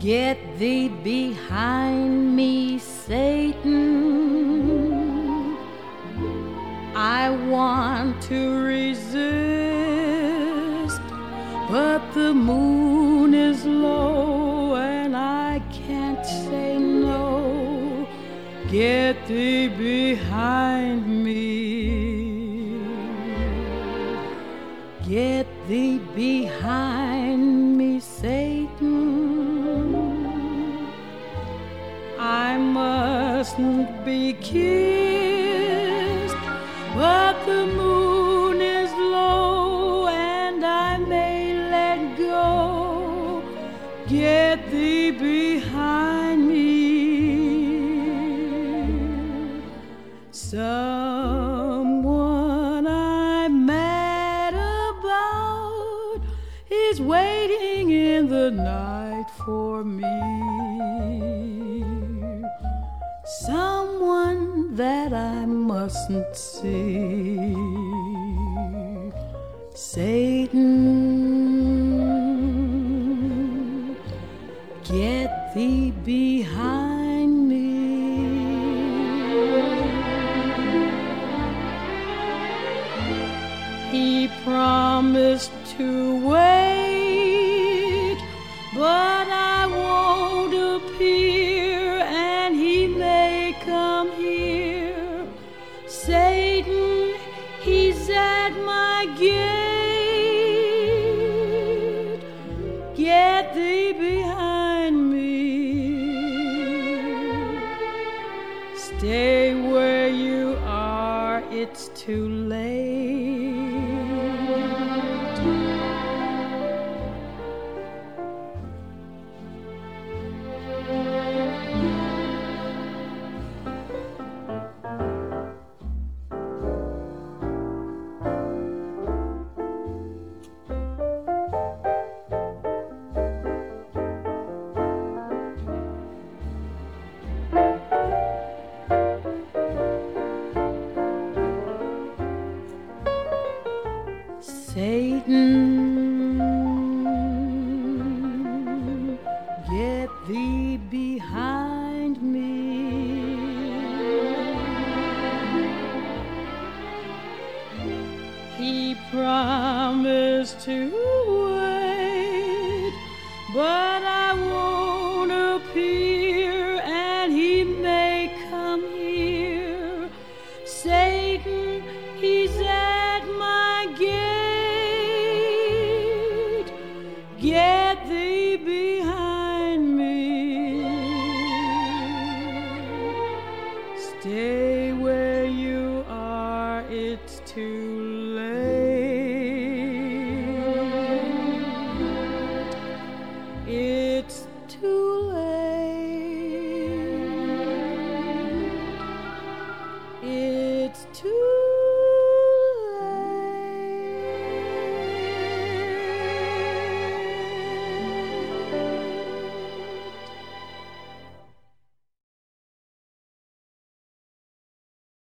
Get thee behind me, Satan. I want to resist, but the moon is low and I can't say no. Get thee behind me. Get thee behind me, Satan. I mustn't be kissed, but the moon is low and I may let go. Get thee behind me. Someone I'm mad about is waiting in the night for me. Someone that I mustn't see. Satan, get thee behind me. He promised to wait, but I won't appear, and he may come here. Satan, he's at my gate. Get thee behind me. Stay where you are, it's too late. Satan, get thee behind me. He promised to wait, but